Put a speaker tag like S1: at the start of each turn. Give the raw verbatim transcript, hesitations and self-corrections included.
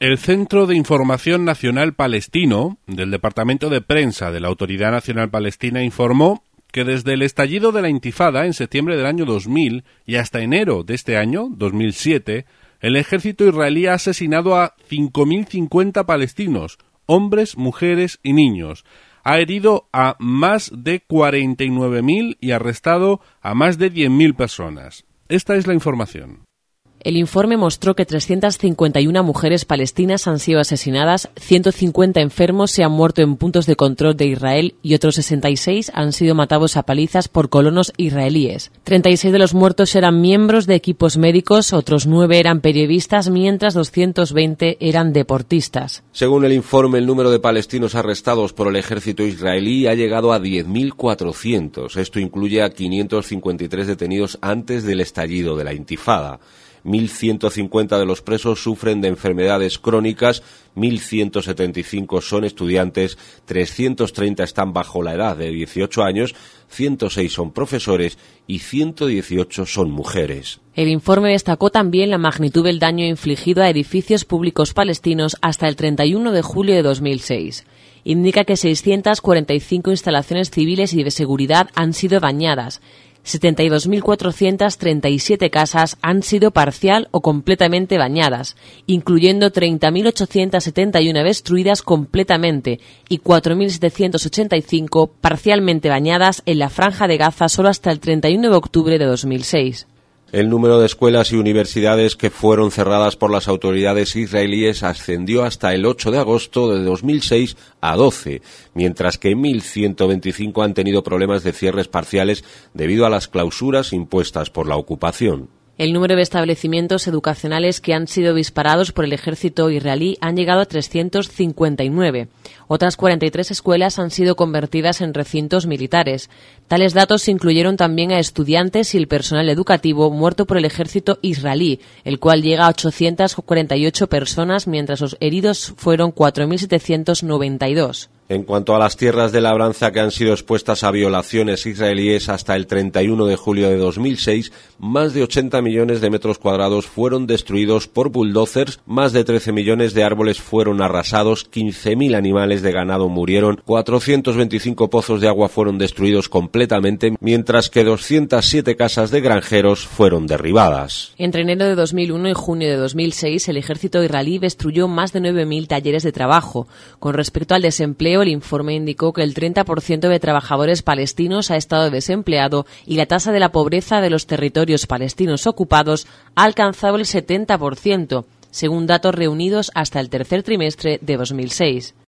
S1: El Centro de Información Nacional Palestino del Departamento de Prensa de la Autoridad Nacional Palestina informó que desde el estallido de la Intifada en septiembre del año dos mil y hasta enero de este año, dos mil siete, el ejército israelí ha asesinado a cinco mil cincuenta palestinos, hombres, mujeres y niños. Ha herido a más de cuarenta y nueve mil y arrestado a más de diez mil personas. Esta es la información.
S2: El informe mostró que trescientas cincuenta y una mujeres palestinas han sido asesinadas, ciento cincuenta enfermos se han muerto en puntos de control de Israel y otros sesenta y seis han sido matados a palizas por colonos israelíes. treinta y seis de los muertos eran miembros de equipos médicos, otros nueve eran periodistas, mientras doscientos veinte eran deportistas.
S3: Según el informe, el número de palestinos arrestados por el ejército israelí ha llegado a diez mil cuatrocientos. Esto incluye a quinientos cincuenta y tres detenidos antes del estallido de la Intifada. mil ciento cincuenta de los presos sufren de enfermedades crónicas, mil ciento setenta y cinco son estudiantes, trescientos treinta están bajo la edad de dieciocho años, ciento seis son profesores y ciento dieciocho son mujeres.
S2: El informe destacó también la magnitud del daño infligido a edificios públicos palestinos hasta el treinta y uno de julio de dos mil seis. Indica que seiscientas cuarenta y cinco instalaciones civiles y de seguridad han sido dañadas. setenta y dos mil cuatrocientas treinta y siete casas han sido parcial o completamente dañadas, incluyendo treinta mil ochocientas setenta y uno destruidas completamente y cuatro mil setecientas ochenta y cinco parcialmente dañadas en la Franja de Gaza solo hasta el treinta y uno de octubre de dos mil seis.
S3: El número de escuelas y universidades que fueron cerradas por las autoridades israelíes ascendió hasta el ocho de agosto de dos mil seis a doce, mientras que mil ciento veinticinco han tenido problemas de cierres parciales debido a las clausuras impuestas por la ocupación.
S2: El número de establecimientos educacionales que han sido disparados por el ejército israelí han llegado a trescientos cincuenta y nueve. Otras cuarenta y tres escuelas han sido convertidas en recintos militares. Tales datos incluyeron también a estudiantes y el personal educativo muerto por el ejército israelí, el cual llega a ochocientas cuarenta y ocho personas, mientras los heridos fueron cuatro mil setecientos noventa y dos.
S3: En cuanto a las tierras de labranza que han sido expuestas a violaciones israelíes hasta el treinta y uno de julio de dos mil seis, más de ochenta millones de metros cuadrados fueron destruidos por bulldozers, más de trece millones de árboles fueron arrasados, quince mil animales de ganado murieron, cuatrocientos veinticinco pozos de agua fueron destruidos completamente, mientras que doscientas siete casas de granjeros fueron derribadas.
S2: Entre enero de dos mil uno y junio de dos mil seis, el ejército israelí destruyó más de nueve mil talleres de trabajo. Con respecto al desempleo, el informe indicó que el treinta por ciento de trabajadores palestinos ha estado desempleado y la tasa de la pobreza de los territorios palestinos ocupados ha alcanzado el setenta por ciento, según datos reunidos hasta el tercer trimestre de dos mil seis.